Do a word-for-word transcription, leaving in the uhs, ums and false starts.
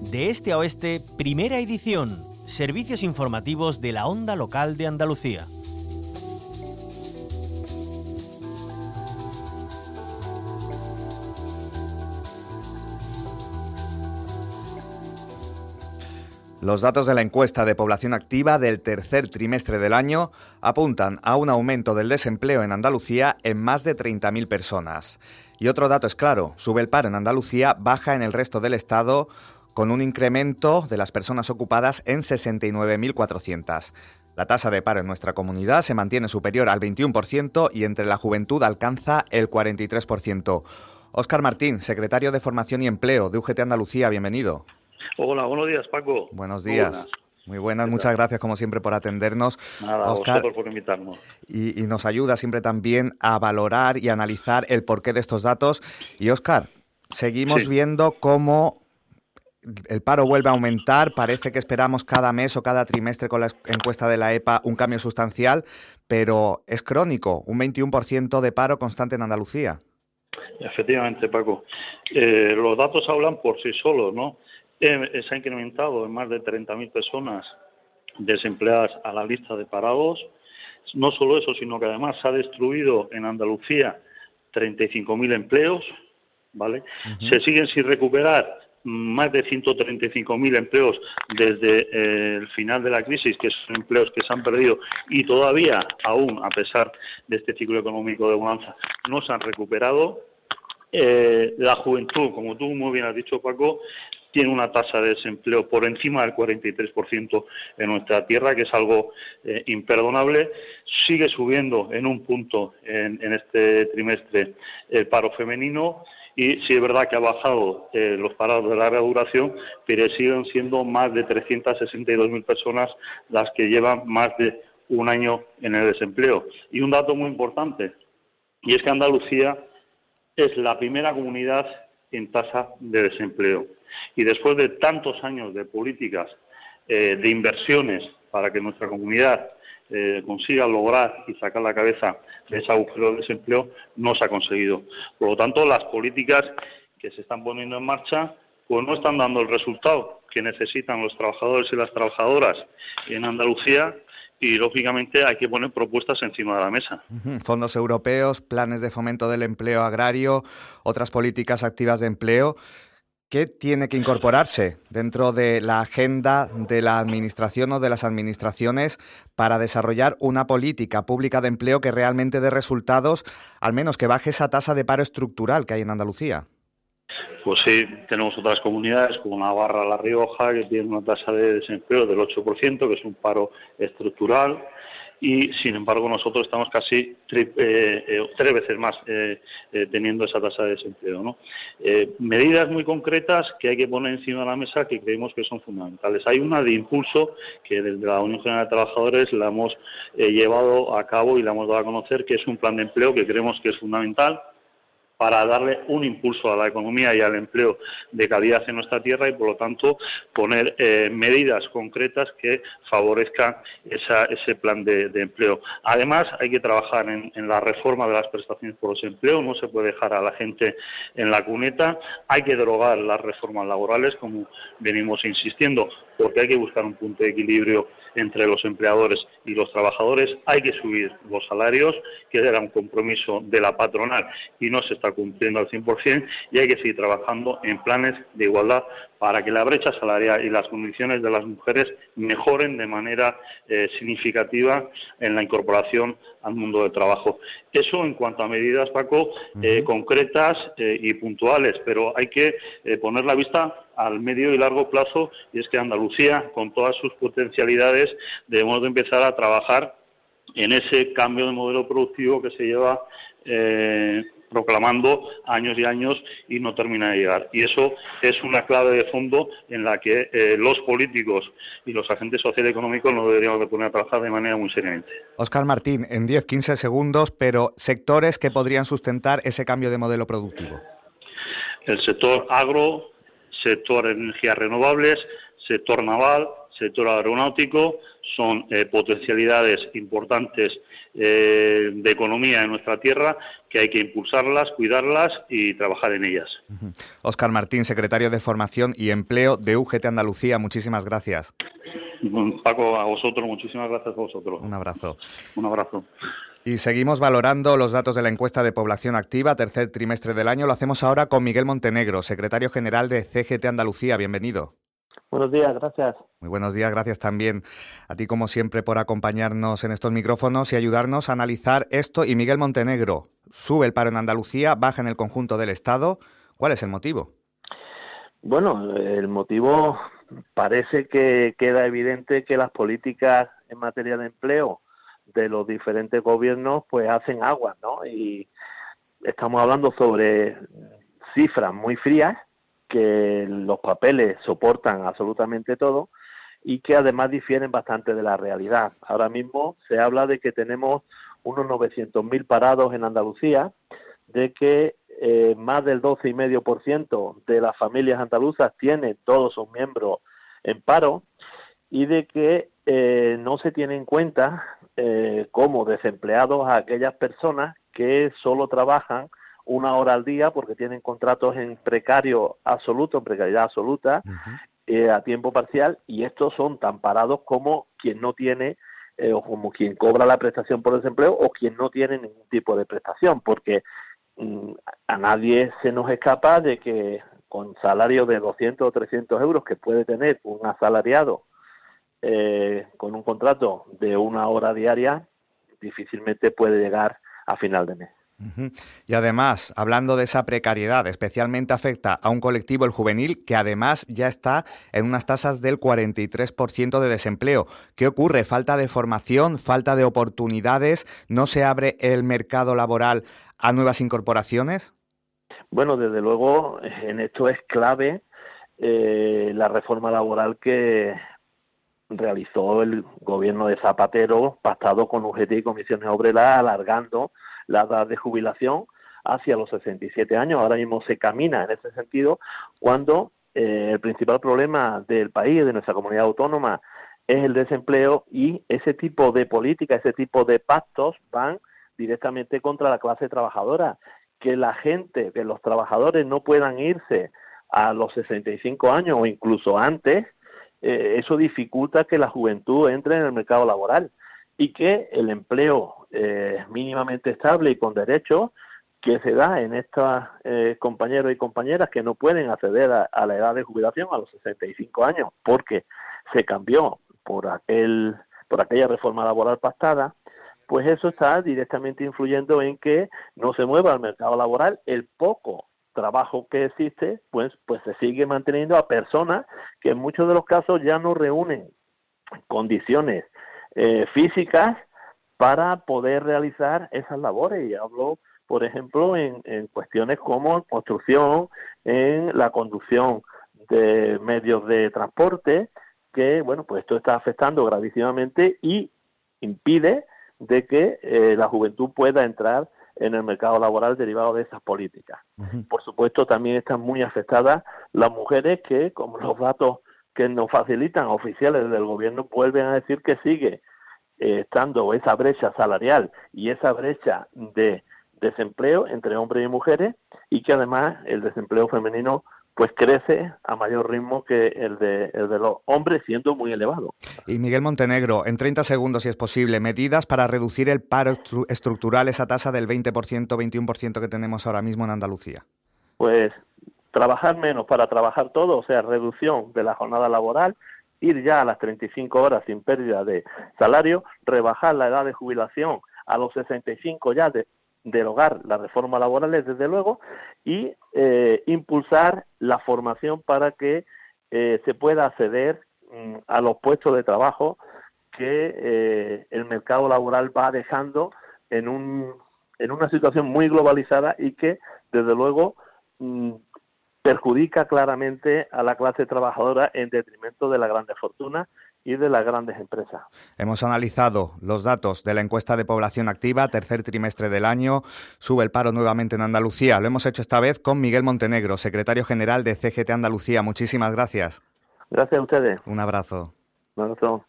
De este a oeste, primera edición. Servicios informativos de la Onda Local de Andalucía. Los datos de la encuesta de población activa del tercer trimestre del año apuntan a un aumento del desempleo en Andalucía en más de treinta mil personas. Y otro dato es claro, sube el paro en Andalucía, baja en el resto del Estado, con un incremento de las personas ocupadas en sesenta y nueve mil cuatrocientas. La tasa de paro en nuestra comunidad se mantiene superior al veintiuno por ciento y entre la juventud alcanza el cuarenta y tres por ciento. Óscar Martín, secretario de Formación y Empleo de U G T Andalucía, bienvenido. Hola, buenos días, Paco. Buenos días. Buenas. Muy buenas, muchas gracias como siempre por atendernos. Nada, Óscar, a vosotros por invitarnos. Y, y nos ayuda siempre también a valorar y analizar el porqué de estos datos. Y Óscar, seguimos sí. viendo cómo el paro vuelve a aumentar. Parece que esperamos cada mes o cada trimestre con la encuesta de la E P A un cambio sustancial, pero es crónico, un veintiuno por ciento de paro constante en Andalucía. Efectivamente, Paco. Eh, los datos hablan por sí solos, ¿no? Eh, se ha incrementado en más de treinta mil personas desempleadas a la lista de parados. No solo eso, sino que además se ha destruido en Andalucía treinta y cinco mil empleos, ¿vale? Uh-huh. Se siguen sin recuperar más de ciento treinta y cinco mil empleos desde eh, el final de la crisis, que son empleos que se han perdido y todavía, aún a pesar de este ciclo económico de bonanza, no se han recuperado. Eh, la juventud, como tú muy bien has dicho, Paco, tiene una tasa de desempleo por encima del cuarenta y tres por ciento en nuestra tierra, que es algo eh, imperdonable. Sigue subiendo en un punto en, en este trimestre el paro femenino y sí es verdad que ha bajado eh, los parados de larga duración, pero siguen siendo más de trescientas sesenta y dos mil personas las que llevan más de un año en el desempleo. Y un dato muy importante, y es que Andalucía es la primera comunidad en tasa de desempleo. Y después de tantos años de políticas, eh, de inversiones para que nuestra comunidad eh, consiga lograr y sacar la cabeza de ese agujero de desempleo, no se ha conseguido. Por lo tanto, las políticas que se están poniendo en marcha pues no están dando el resultado que necesitan los trabajadores y las trabajadoras en Andalucía. Y, lógicamente, hay que poner propuestas encima de la mesa. Uh-huh. Fondos europeos, planes de fomento del empleo agrario, otras políticas activas de empleo. ¿Qué tiene que incorporarse dentro de la agenda de la administración o de las administraciones para desarrollar una política pública de empleo que realmente dé resultados, al menos que baje esa tasa de paro estructural que hay en Andalucía? Pues sí, tenemos otras comunidades como Navarra, La Rioja, que tienen una tasa de desempleo del ocho por ciento, que es un paro estructural, y sin embargo nosotros estamos casi tri, eh, eh, tres veces más eh, eh, teniendo esa tasa de desempleo, ¿no? Eh, medidas muy concretas que hay que poner encima de la mesa que creemos que son fundamentales. Hay una de impulso que desde la Unión General de Trabajadores la hemos eh, llevado a cabo y la hemos dado a conocer, que es un plan de empleo que creemos que es fundamental para darle un impulso a la economía y al empleo de calidad en nuestra tierra y, por lo tanto, poner eh, medidas concretas que favorezcan esa, ese plan de, de empleo. Además, hay que trabajar en, en la reforma de las prestaciones por desempleo, no se puede dejar a la gente en la cuneta, hay que derogar las reformas laborales, como venimos insistiendo, porque hay que buscar un punto de equilibrio entre los empleadores y los trabajadores, hay que subir los salarios, que era un compromiso de la patronal y no se está cumpliendo al cien por ciento, y hay que seguir trabajando en planes de igualdad para que la brecha salarial y las condiciones de las mujeres mejoren de manera eh, significativa en la incorporación al mundo del trabajo. Eso en cuanto a medidas, Paco, eh, uh-huh. concretas eh, y puntuales, pero hay que eh, poner la vista al medio y largo plazo, y es que Andalucía, con todas sus potencialidades, debemos de empezar a trabajar en ese cambio de modelo productivo que se lleva eh, proclamando años y años y no termina de llegar. Y eso es una clave de fondo en la que eh, los políticos y los agentes sociales y económicos nos deberíamos de poner a trabajar de manera muy seriamente. Óscar Martín, en diez a quince segundos, pero sectores que podrían sustentar ese cambio de modelo productivo. El sector agro, sector energías renovables, sector naval, sector aeronáutico, son eh, potencialidades importantes eh, de economía en nuestra tierra, que hay que impulsarlas, cuidarlas y trabajar en ellas. Uh-huh. Óscar Martín, secretario de Formación y Empleo de U G T Andalucía, muchísimas gracias. Paco, a vosotros, muchísimas gracias a vosotros. Un abrazo. Un abrazo. Y seguimos valorando los datos de la encuesta de población activa, tercer trimestre del año. Lo hacemos ahora con Miguel Montenegro, secretario general de C G T Andalucía. Bienvenido. Buenos días, gracias. Muy buenos días, gracias también a ti, como siempre, por acompañarnos en estos micrófonos y ayudarnos a analizar esto. Y Miguel Montenegro, sube el paro en Andalucía, baja en el conjunto del Estado. ¿Cuál es el motivo? Bueno, el motivo parece que queda evidente que las políticas en materia de empleo de los diferentes gobiernos pues hacen agua, ¿no? Y estamos hablando sobre cifras muy frías, que los papeles soportan absolutamente todo y que además difieren bastante de la realidad. Ahora mismo se habla de que tenemos unos novecientos mil parados en Andalucía, de que eh, más del doce coma cinco por ciento de las familias andaluzas tienen todos sus miembros en paro y de que eh, no se tiene en cuenta eh, como desempleados a aquellas personas que solo trabajan una hora al día porque tienen contratos en precario absoluto, en precariedad absoluta, uh-huh. eh, a tiempo parcial, y estos son tan parados como quien no tiene, eh, o como quien cobra la prestación por desempleo, o quien no tiene ningún tipo de prestación, porque mm, a nadie se nos escapa de que con salario de doscientos o trescientos euros que puede tener un asalariado eh, con un contrato de una hora diaria, difícilmente puede llegar a final de mes. Uh-huh. Y además, hablando de esa precariedad, especialmente afecta a un colectivo, el juvenil, que además ya está en unas tasas del cuarenta y tres por ciento de desempleo. ¿Qué ocurre? ¿Falta de formación? ¿Falta de oportunidades? ¿No se abre el mercado laboral a nuevas incorporaciones? Bueno, desde luego, en esto es clave eh, la reforma laboral que realizó el gobierno de Zapatero, pactado con U G T y comisiones obreras, alargando la edad de jubilación hacia los sesenta y siete años. Ahora mismo se camina en ese sentido cuando eh, el principal problema del país, de nuestra comunidad autónoma, es el desempleo, y ese tipo de política, ese tipo de pactos van directamente contra la clase trabajadora. Que la gente, que los trabajadores no puedan irse a los sesenta y cinco años o incluso antes, eh, eso dificulta que la juventud entre en el mercado laboral, y que el empleo eh, mínimamente estable y con derechos que se da en estos eh, compañeros y compañeras que no pueden acceder a, a la edad de jubilación a los sesenta y cinco años porque se cambió por aquel por aquella reforma laboral pactada, pues eso está directamente influyendo en que no se mueva el mercado laboral. El poco trabajo que existe, pues, pues se sigue manteniendo a personas que en muchos de los casos ya no reúnen condiciones Eh, físicas para poder realizar esas labores. Y hablo, por ejemplo, en, en cuestiones como construcción, en la conducción de medios de transporte, que, bueno, pues esto está afectando gravísimamente y impide de que eh, la juventud pueda entrar en el mercado laboral derivado de esas políticas. Uh-huh. Por supuesto, también están muy afectadas las mujeres que, como los datos que nos facilitan oficiales del gobierno, vuelven a decir que sigue eh, estando esa brecha salarial y esa brecha de desempleo entre hombres y mujeres, y que además el desempleo femenino pues crece a mayor ritmo que el de, el de los hombres, siendo muy elevado. Y Miguel Montenegro, en treinta segundos, si es posible, medidas para reducir el paro estru- estructural, esa tasa del veinte por ciento, veintiuno por ciento que tenemos ahora mismo en Andalucía. Pues trabajar menos para trabajar todo, o sea, reducción de la jornada laboral, ir ya a las treinta y cinco horas sin pérdida de salario, rebajar la edad de jubilación a los sesenta y cinco ya, de, derogar las reformas laborales, desde luego, y eh, impulsar la formación para que eh, se pueda acceder mm, a los puestos de trabajo que eh, el mercado laboral va dejando en, un, en una situación muy globalizada y que, desde luego, mm, perjudica claramente a la clase trabajadora en detrimento de las grandes fortunas y de las grandes empresas. Hemos analizado los datos de la encuesta de población activa, tercer trimestre del año. Sube el paro nuevamente en Andalucía. Lo hemos hecho esta vez con Miguel Montenegro, secretario general de C G T Andalucía. Muchísimas gracias. Gracias a ustedes. Un abrazo. Un abrazo.